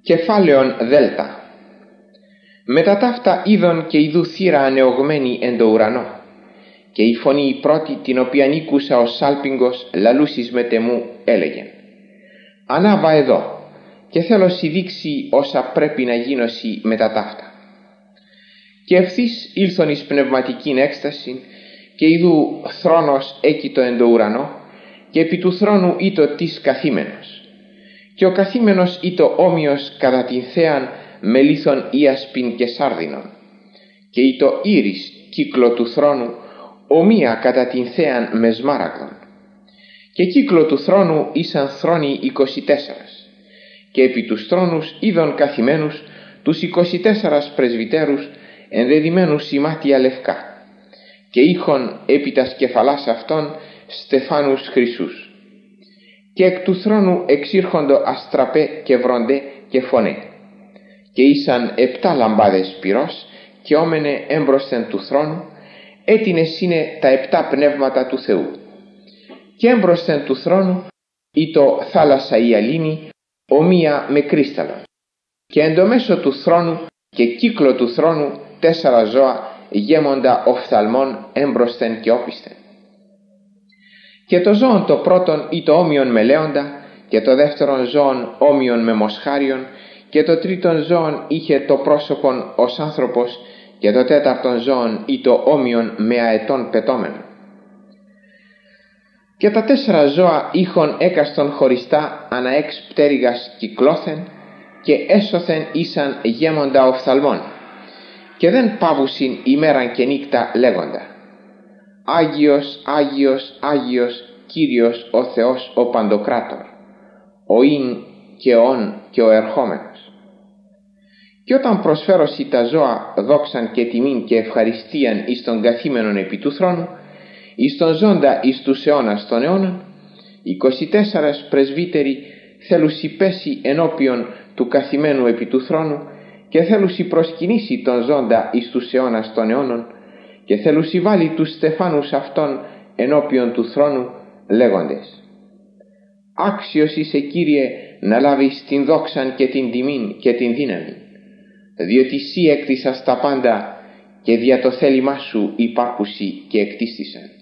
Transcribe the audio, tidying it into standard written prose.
Κεφάλαιον Δέλτα. Μετά ταύτα είδον και ιδού θύρα ανεωγμένη εν το ουρανό, και η φωνή η πρώτη, την οποίαν ήκουσα ως σάλπιγγος λαλούσις μετ' εμού, έλεγεν: «Ανάβα εδώ, και θέλω σοι δείξει όσα πρέπει να γίνωσι μετά ταύτα». Και ευθύς ήλθον εις πνευματικήν έκσταση, και ιδού θρόνος έκειτο εν το ουρανό, και επί του θρόνου ήτο τις καθήμενος. Και ο καθήμενος ήτο όμοιος κατά την θέαν με λίθον ιασπιν και σάρδινον, και ήτο ήρις κύκλο του θρόνου ομοία κατά την θέαν με σμάραγδον. Και κύκλο του θρόνου ήσαν θρόνοι 24, και επί τους θρόνους είδον καθημένους τους 24 πρεσβυτέρους ενδεδειμένους σημάτια λευκά, και είχον επί τας κεφαλάς αυτών στεφάνους χρυσούς. Και εκ του θρόνου εξήρχοντο αστραπέ και βροντέ και φωνέ, και ήσαν 7 λαμπάδες πυρός, και όμενε έμπροσθεν του θρόνου, έτινες είναι τα 7 πνεύματα του Θεού. Και έμπροσθεν του θρόνου ήτο θάλασσα η αλήνη, ομοία με κρίσταλλον, και εντομέσω του θρόνου και κύκλο του θρόνου 4 ζώα γέμοντα οφθαλμών έμπροσθεν και όπισθεν. Και το ζώον το πρώτον ήτο όμοιον με λέοντα, και το δεύτερον ζώον όμοιον με μοσχάριον, και το τρίτον ζώον είχε το πρόσωπον ως άνθρωπος, και το τέταρτον ζώον ήτο όμοιον με αετών πετώμενο. Και τα 4 ζώα είχον έκαστον χωριστά ανά 6 πτέρυγας κυκλώθεν, και έσωθεν ήσαν γέμοντα οφθαλμών, και δεν πάβουσιν ημέραν και νύκτα λέγοντα: «Άγιος, Άγιος, Άγιος, Κύριος ο Θεός ο Παντοκράτορ, ο ειν και ον και ο ερχόμενος». Και όταν προσφέρωσι τα ζώα δόξαν και τιμήν και ευχαριστίαν εις τον καθήμενον επί του θρόνου, εις τον ζώντα εις τους αιώνας των αιώνων, 24 πρεσβύτεροι θέλουσι πέσει ενώπιον του καθημένου επί του θρόνου, και θέλουσι προσκυνήσει τον ζώντα εις τους αιώνας των αιώνων, και θέλουσι βάλει τους στεφάνους αυτών ενώπιον του θρόνου, λέγοντες: «Άξιος είσαι, Κύριε, να λάβεις την δόξαν και την τιμήν και την δύναμη, διότι σύ έκτισας τα πάντα, και δια το θέλημά σου υπάρχουσι και εκτίστησαν».